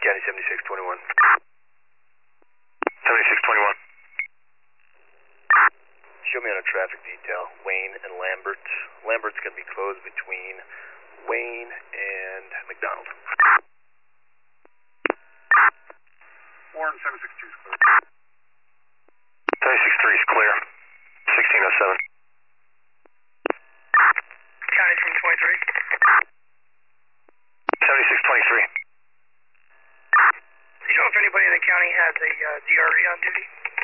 County 7621. 7621. Show me on a traffic detail, Wayne and Lambert. Lambert's going to be closed between Wayne and McDonald. Warren 762 is clear. 763 is clear. 1607. County from 23. 7623. Do you know if anybody in the county has a DRE on duty?